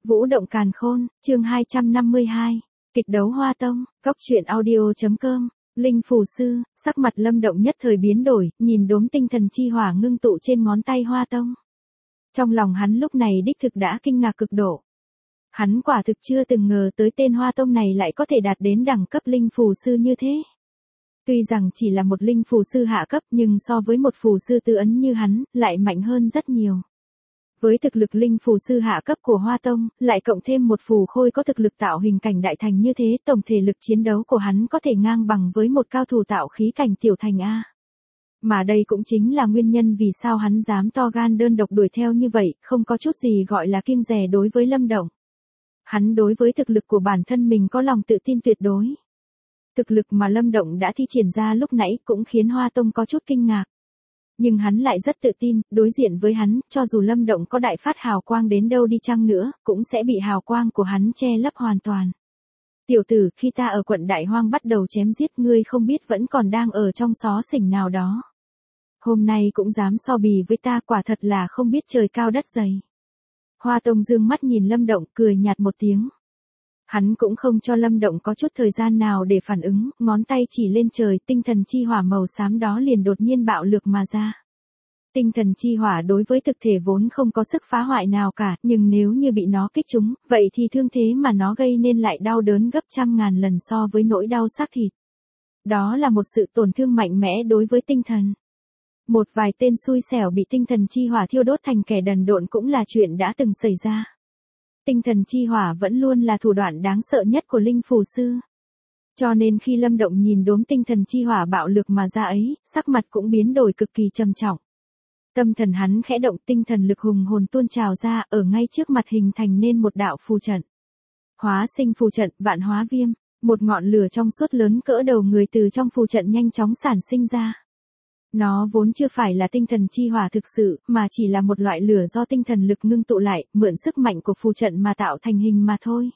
Vũ động càn khôn, chương 252, kịch đấu Hoa Tông, góc truyện audio.com, Linh Phù Sư, sắc mặt Lâm Động nhất thời biến đổi, nhìn đốm tinh thần chi hỏa ngưng tụ trên ngón tay Hoa Tông. Trong lòng hắn lúc này đích thực đã kinh ngạc cực độ. Hắn quả thực chưa từng ngờ tới tên Hoa Tông này lại có thể đạt đến đẳng cấp Linh Phù Sư như thế. Tuy rằng chỉ là một Linh Phù Sư hạ cấp nhưng so với một Phù Sư tư ấn như hắn, lại mạnh hơn rất nhiều. Với thực lực Linh Phù Sư hạ cấp của Hoa Tông, lại cộng thêm một phù khôi có thực lực tạo hình cảnh đại thành như thế, tổng thể lực chiến đấu của hắn có thể ngang bằng với một cao thủ tạo khí cảnh tiểu thành A. Mà đây cũng chính là nguyên nhân vì sao hắn dám to gan đơn độc đuổi theo như vậy, không có chút gì gọi là kiêng dè đối với Lâm Động. Hắn đối với thực lực của bản thân mình có lòng tự tin tuyệt đối. Thực lực mà Lâm Động đã thi triển ra lúc nãy cũng khiến Hoa Tông có chút kinh ngạc. Nhưng hắn lại rất tự tin, đối diện với hắn, cho dù Lâm Động có đại phát hào quang đến đâu đi chăng nữa, cũng sẽ bị hào quang của hắn che lấp hoàn toàn. Tiểu tử, khi ta ở quận Đại Hoang bắt đầu chém giết ngươi không biết vẫn còn đang ở trong xó xỉnh nào đó. Hôm nay cũng dám so bì với ta, quả thật là không biết trời cao đất dày. Hoa Tông dương mắt nhìn Lâm Động, cười nhạt một tiếng. Hắn cũng không cho Lâm Động có chút thời gian nào để phản ứng, ngón tay chỉ lên trời, tinh thần chi hỏa màu xám đó liền đột nhiên bạo lực mà ra. Tinh thần chi hỏa đối với thực thể vốn không có sức phá hoại nào cả, nhưng nếu như bị nó kích trúng, vậy thì thương thế mà nó gây nên lại đau đớn gấp trăm ngàn lần so với nỗi đau xác thịt. Đó là một sự tổn thương mạnh mẽ đối với tinh thần. Một vài tên xui xẻo bị tinh thần chi hỏa thiêu đốt thành kẻ đần độn cũng là chuyện đã từng xảy ra. Tinh thần chi hỏa vẫn luôn là thủ đoạn đáng sợ nhất của Linh Phù Sư. Cho nên khi Lâm Động nhìn đốm tinh thần chi hỏa bạo lực mà ra ấy, sắc mặt cũng biến đổi cực kỳ trầm trọng. Tâm thần hắn khẽ động, tinh thần lực hùng hồn tuôn trào ra, ở ngay trước mặt hình thành nên một đạo phù trận. Hóa sinh phù trận, vạn hóa viêm, một ngọn lửa trong suốt lớn cỡ đầu người từ trong phù trận nhanh chóng sản sinh ra. Nó vốn chưa phải là tinh thần chi hỏa thực sự, mà chỉ là một loại lửa do tinh thần lực ngưng tụ lại, mượn sức mạnh của phù trận mà tạo thành hình mà thôi.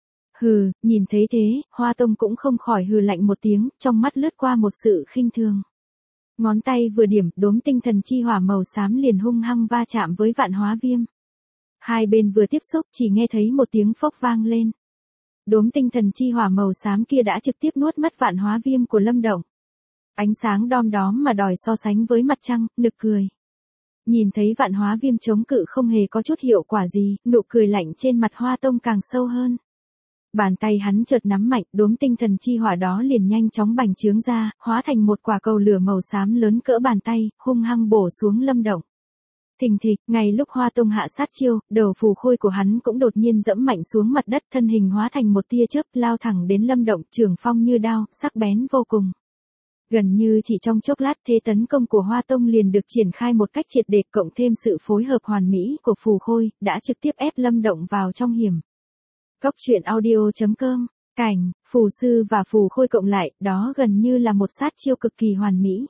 Hừ, nhìn thấy thế, Hoa Tông cũng không khỏi hừ lạnh một tiếng, trong mắt lướt qua một sự khinh thường. Ngón tay vừa điểm, đốm tinh thần chi hỏa màu xám liền hung hăng va chạm với vạn hóa viêm. Hai bên vừa tiếp xúc chỉ nghe thấy một tiếng phốc vang lên. Đốm tinh thần chi hỏa màu xám kia đã trực tiếp nuốt mất vạn hóa viêm của Lâm Động. Ánh sáng đom đóm mà đòi so sánh với mặt trăng, nực cười. Nhìn thấy vạn hóa viêm chống cự không hề có chút hiệu quả gì, nụ cười lạnh trên mặt Hoa Tông càng sâu hơn. Bàn tay hắn chợt nắm mạnh, đốm tinh thần chi hỏa đó liền nhanh chóng bành trướng ra, hóa thành một quả cầu lửa màu xám lớn cỡ bàn tay, hung hăng bổ xuống Lâm Động. Thình thịch, ngay lúc Hoa Tông hạ sát chiêu, đầu phù khôi của hắn cũng đột nhiên dẫm mạnh xuống mặt đất, thân hình hóa thành một tia chớp lao thẳng đến Lâm Động, trường phong như đao, sắc bén vô cùng. Gần như chỉ trong chốc lát thế tấn công của Hoa Tông liền được triển khai một cách triệt để, cộng thêm sự phối hợp hoàn mỹ của phù khôi, đã trực tiếp ép Lâm Động vào trong hiểm. Góc truyện audio.com, cảnh, phù sư và phù khôi cộng lại, đó gần như là một sát chiêu cực kỳ hoàn mỹ.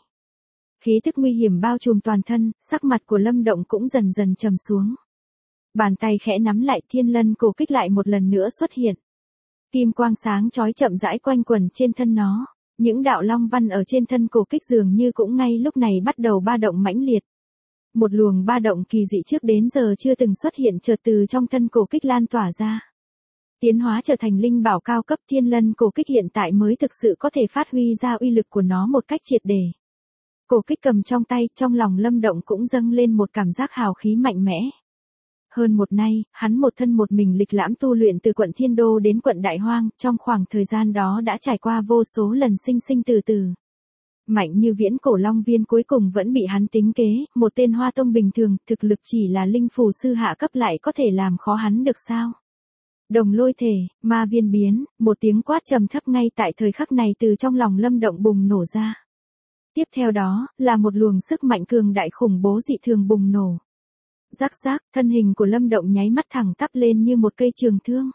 Khí tức nguy hiểm bao trùm toàn thân, sắc mặt của Lâm Động cũng dần dần trầm xuống. Bàn tay khẽ nắm lại, thiên lân cổ kích lại một lần nữa xuất hiện. Kim quang sáng chói chậm rãi quanh quẩn trên thân nó. Những đạo long văn ở trên thân cổ kích dường như cũng ngay lúc này bắt đầu ba động mãnh liệt. Một luồng ba động kỳ dị trước đến giờ chưa từng xuất hiện chợt từ trong thân cổ kích lan tỏa ra. Tiến hóa trở thành linh bảo cao cấp, thiên lân cổ kích hiện tại mới thực sự có thể phát huy ra uy lực của nó một cách triệt để. Cổ kích cầm trong tay, trong lòng Lâm Động cũng dâng lên một cảm giác hào khí mạnh mẽ. Hơn một nay, hắn một thân một mình lịch lãm tu luyện từ quận Thiên Đô đến quận Đại Hoang, trong khoảng thời gian đó đã trải qua vô số lần sinh sinh từ từ. Mạnh như viễn cổ long viên cuối cùng vẫn bị hắn tính kế, một tên Hoa Tông bình thường, thực lực chỉ là Linh Phù Sư hạ cấp lại có thể làm khó hắn được sao? Đồng lôi thể, ma viên biến, một tiếng quát trầm thấp ngay tại thời khắc này từ trong lòng Lâm Động bùng nổ ra. Tiếp theo đó, là một luồng sức mạnh cường đại khủng bố dị thường bùng nổ. Rắc rác, thân hình của Lâm Động nháy mắt thẳng tắp lên như một cây trường thương.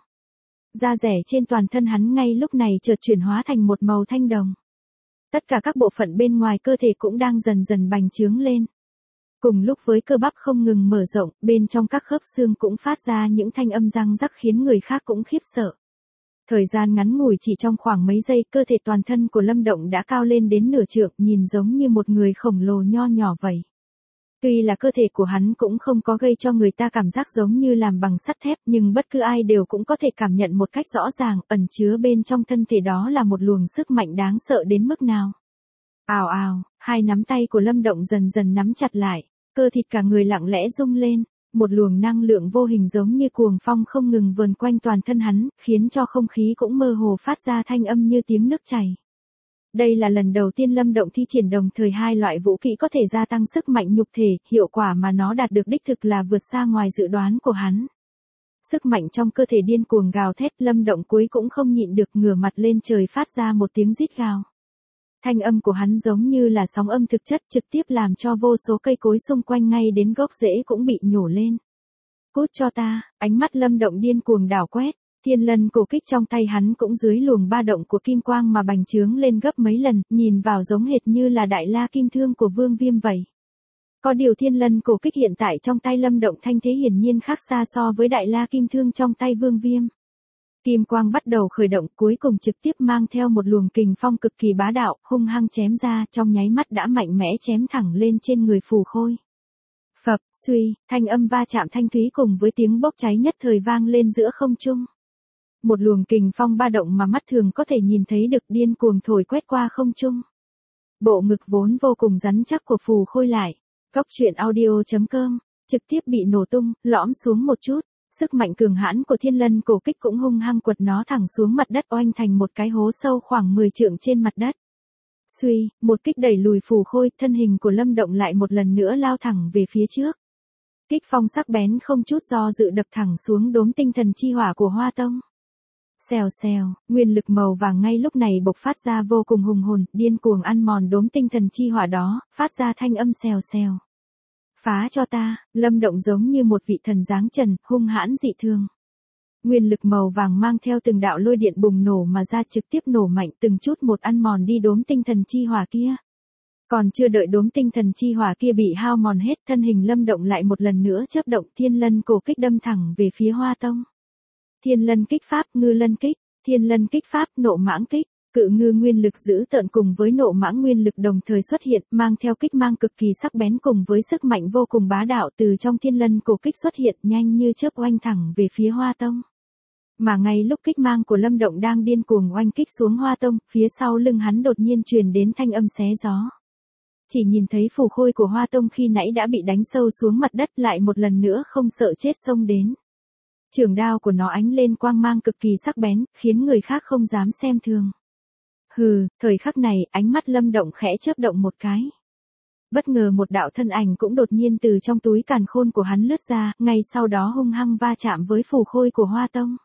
Da rẻ trên toàn thân hắn ngay lúc này chợt chuyển hóa thành một màu thanh đồng. Tất cả các bộ phận bên ngoài cơ thể cũng đang dần dần bành trướng lên. Cùng lúc với cơ bắp không ngừng mở rộng, bên trong các khớp xương cũng phát ra những thanh âm răng rắc khiến người khác cũng khiếp sợ. Thời gian ngắn ngủi chỉ trong khoảng mấy giây, cơ thể toàn thân của Lâm Động đã cao lên đến nửa trượng, nhìn giống như một người khổng lồ nho nhỏ vậy. Tuy là cơ thể của hắn cũng không có gây cho người ta cảm giác giống như làm bằng sắt thép, nhưng bất cứ ai đều cũng có thể cảm nhận một cách rõ ràng, ẩn chứa bên trong thân thể đó là một luồng sức mạnh đáng sợ đến mức nào. Ào ào, hai nắm tay của Lâm Động dần dần nắm chặt lại, cơ thịt cả người lặng lẽ rung lên, một luồng năng lượng vô hình giống như cuồng phong không ngừng vờn quanh toàn thân hắn, khiến cho không khí cũng mơ hồ phát ra thanh âm như tiếng nước chảy. Đây là lần đầu tiên Lâm Động thi triển đồng thời hai loại vũ kỹ có thể gia tăng sức mạnh nhục thể, hiệu quả mà nó đạt được đích thực là vượt xa ngoài dự đoán của hắn. Sức mạnh trong cơ thể điên cuồng gào thét, Lâm Động cuối cũng không nhịn được ngửa mặt lên trời phát ra một tiếng rít gào. Thanh âm của hắn giống như là sóng âm thực chất trực tiếp làm cho vô số cây cối xung quanh ngay đến gốc rễ cũng bị nhổ lên. Cút cho ta, ánh mắt Lâm Động điên cuồng đảo quét. Thiên lân cổ kích trong tay hắn cũng dưới luồng ba động của kim quang mà bành trướng lên gấp mấy lần, nhìn vào giống hệt như là đại la kim thương của Vương Viêm vậy. Có điều thiên lân cổ kích hiện tại trong tay Lâm Động thanh thế hiển nhiên khác xa so với đại la kim thương trong tay Vương Viêm. Kim quang bắt đầu khởi động, cuối cùng trực tiếp mang theo một luồng kình phong cực kỳ bá đạo, hung hăng chém ra, trong nháy mắt đã mạnh mẽ chém thẳng lên trên người Phù Khôi. Phập, suy, thanh âm va chạm thanh thúy cùng với tiếng bốc cháy nhất thời vang lên giữa không trung. Một luồng kình phong ba động mà mắt thường có thể nhìn thấy được điên cuồng thổi quét qua không trung. Bộ ngực vốn vô cùng rắn chắc của Phù Khôi lại, Cốc truyện audio.com, trực tiếp bị nổ tung, lõm xuống một chút. Sức mạnh cường hãn của thiên lân cổ kích cũng hung hăng quật nó thẳng xuống mặt đất, oanh thành một cái hố sâu khoảng 10 trượng trên mặt đất. Suy, một kích đẩy lùi Phù Khôi, thân hình của Lâm Động lại một lần nữa lao thẳng về phía trước. Kích phong sắc bén không chút do dự đập thẳng xuống đốm tinh thần chi hỏa của Hoa Tông. Xèo xèo, nguyên lực màu vàng ngay lúc này bộc phát ra vô cùng hùng hồn, điên cuồng ăn mòn đốm tinh thần chi hỏa đó, phát ra thanh âm xèo xèo. Phá cho ta, Lâm Động giống như một vị thần giáng trần, hung hãn dị thường. Nguyên lực màu vàng mang theo từng đạo lôi điện bùng nổ mà ra, trực tiếp nổ mạnh từng chút một ăn mòn đi đốm tinh thần chi hỏa kia. Còn chưa đợi đốm tinh thần chi hỏa kia bị hao mòn hết, thân hình Lâm Động lại một lần nữa chớp động, thiên lân cổ kích đâm thẳng về phía Hoa Tông. Thiên lân kích pháp, ngư lân kích, thiên lân kích pháp, nộ mãng kích. Cự ngư nguyên lực dữ tợn cùng với nộ mãng nguyên lực đồng thời xuất hiện, mang theo kích mang cực kỳ sắc bén cùng với sức mạnh vô cùng bá đạo từ trong thiên lân cổ kích xuất hiện, nhanh như chớp oanh thẳng về phía Hoa Tông. Mà ngay lúc kích mang của Lâm Động đang điên cuồng oanh kích xuống Hoa Tông, phía sau lưng hắn đột nhiên truyền đến thanh âm xé gió. Chỉ nhìn thấy Phù Khôi của Hoa Tông khi nãy đã bị đánh sâu xuống mặt đất, lại một lần nữa không sợ chết xông đến. Trường đao của nó ánh lên quang mang cực kỳ sắc bén, khiến người khác không dám xem thường. Hừ, thời khắc này, ánh mắt Lâm Động khẽ chớp động một cái. Bất ngờ một đạo thân ảnh cũng đột nhiên từ trong túi càn khôn của hắn lướt ra, ngay sau đó hung hăng va chạm với Phù Khôi của Hoa Tông.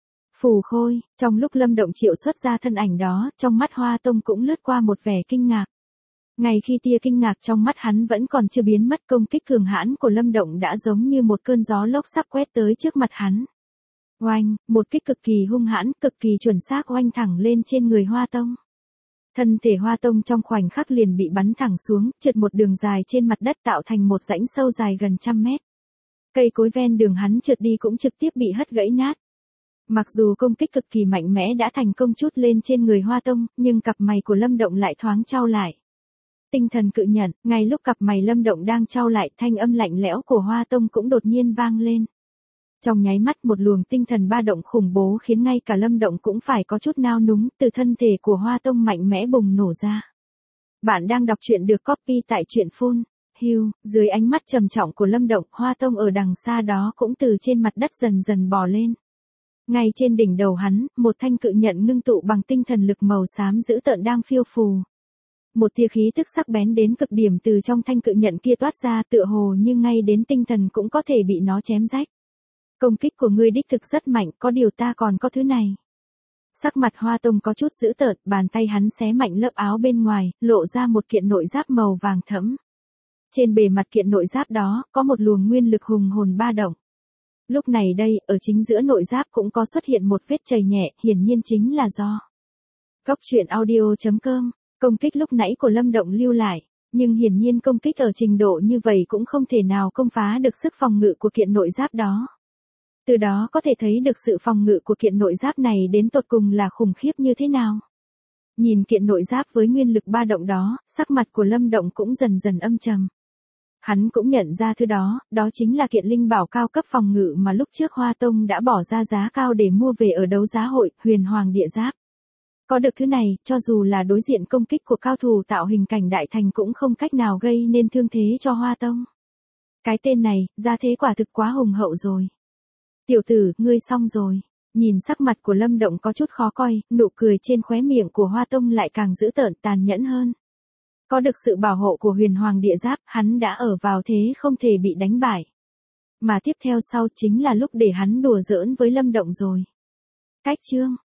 Phù Khôi, trong lúc Lâm Động triệu xuất ra thân ảnh đó, trong mắt Hoa Tông cũng lướt qua một vẻ kinh ngạc. Ngay khi tia kinh ngạc trong mắt hắn vẫn còn chưa biến mất, công kích cường hãn của Lâm Động đã giống như một cơn gió lốc sắp quét tới trước mặt hắn. Oanh, một kích cực kỳ hung hãn, cực kỳ chuẩn xác oanh thẳng lên trên người Hoa Tông. Thân thể Hoa Tông trong khoảnh khắc liền bị bắn thẳng xuống, trượt một đường dài trên mặt đất tạo thành một rãnh sâu dài gần 100 mét. Cây cối ven đường hắn trượt đi cũng trực tiếp bị hất gãy nát. Mặc dù công kích cực kỳ mạnh mẽ đã thành công trút lên trên người Hoa Tông, nhưng cặp mày của Lâm Động lại thoáng chau lại. Tinh thần cự nhận, ngay lúc cặp mày Lâm Động đang chau lại, thanh âm lạnh lẽo của Hoa Tông cũng đột nhiên vang lên. Trong nháy mắt một luồng tinh thần ba động khủng bố khiến ngay cả Lâm Động cũng phải có chút nao núng, từ thân thể của Hoa Tông mạnh mẽ bùng nổ ra. Bạn đang đọc truyện được copy tại truyện Phun. Hưu, dưới ánh mắt trầm trọng của Lâm Động, Hoa Tông ở đằng xa đó cũng từ trên mặt đất dần dần bò lên. Ngay trên đỉnh đầu hắn, một thanh cự nhận ngưng tụ bằng tinh thần lực màu xám dữ tợn đang phiêu phù. Một tia khí tức sắc bén đến cực điểm từ trong thanh cự nhận kia toát ra, tựa hồ như ngay đến tinh thần cũng có thể bị nó chém rách. Công kích của ngươi đích thực rất mạnh, có điều ta còn có thứ này. Sắc mặt Hoa Tông có chút dữ tợn, bàn tay hắn xé mạnh lớp áo bên ngoài, lộ ra một kiện nội giáp màu vàng thẫm. Trên bề mặt kiện nội giáp đó, có một luồng nguyên lực hùng hồn ba động. Lúc này đây, ở chính giữa nội giáp cũng có xuất hiện một vết chảy nhẹ, hiển nhiên chính là do Cốc truyện audio.com, công kích lúc nãy của Lâm Động lưu lại. Nhưng hiển nhiên công kích ở trình độ như vậy cũng không thể nào công phá được sức phòng ngự của kiện nội giáp đó. Từ đó có thể thấy được sự phòng ngự của kiện nội giáp này đến tột cùng là khủng khiếp như thế nào. Nhìn kiện nội giáp với nguyên lực ba động đó, sắc mặt của Lâm Động cũng dần dần âm trầm. Hắn cũng nhận ra thứ đó, đó chính là kiện linh bảo cao cấp phòng ngự mà lúc trước Hoa Tông đã bỏ ra giá cao để mua về ở đấu giá hội, Huyền Hoàng Địa Giáp. Có được thứ này, cho dù là đối diện công kích của cao thủ tạo hình cảnh đại thành cũng không cách nào gây nên thương thế cho Hoa Tông. Cái tên này, ra thế quả thực quá hùng hậu rồi. Tiểu tử, ngươi xong rồi. Nhìn sắc mặt của Lâm Động có chút khó coi, nụ cười trên khóe miệng của Hoa Tông lại càng dữ tợn tàn nhẫn hơn. Có được sự bảo hộ của Huyền Hoàng Địa Giáp, hắn đã ở vào thế không thể bị đánh bại. Mà tiếp theo sau chính là lúc để hắn đùa giỡn với Lâm Động rồi. Cách chương